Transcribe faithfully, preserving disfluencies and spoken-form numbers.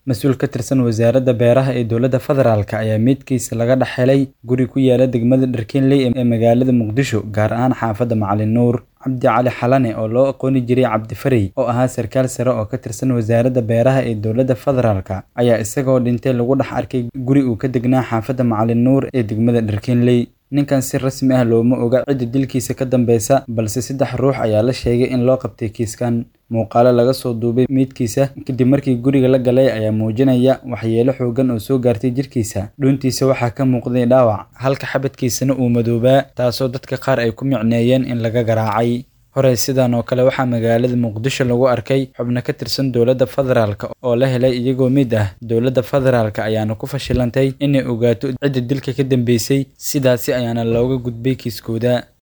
Mas'uul ka tirsan wasaaradda beeraha ee dowladda federaalka ayaa meydkiisa laga dhex helay guri ku yaala degmada Dharkinley ee magaalada Muqdisho, gaar ahaan xaafadda Macalin Nuur. Cabdi Cali Xalane oo loo aqooni jiray Cabdi Farey oo ahaa sarkaal sare oo ka tirsan wasaaradda beeraha ee dowladda federaalka ayaa isagoo dhintay lagu dhex arkay guri uu ka degnaa xaafadda Macalin Nuur ee degmada Dharkinley. Ninkan si rasmi ah looma oga cidda dilkiisa ka dambeysa, balse saddex ruux ayaa la sheegay in loo qabtay kiiskan. Muuqaalo laga soo duubay meydkiisa kadib markii guriga la galay ayaa muujinaya waxyeelo xooggan oo soo gaartay jirkiisa. Dhuuntiisa waxaa ka muuqday dhaawac, halka xabadkiisana uu madoobaa, taasoo dadka qaar ay ku micneeyeen in laga garaacay. Horey sidan oo kale waxaa magaalada Muqdisho lagu arkay xubno ka tirsan dowladda federaalka oo la helay iyagoo mid ah. Dowladda federaalka ayaana ku fashilantay inay ogaato cidda dilka ka dambeysay, sidaasi ayaana looga gudbay kiiskooda.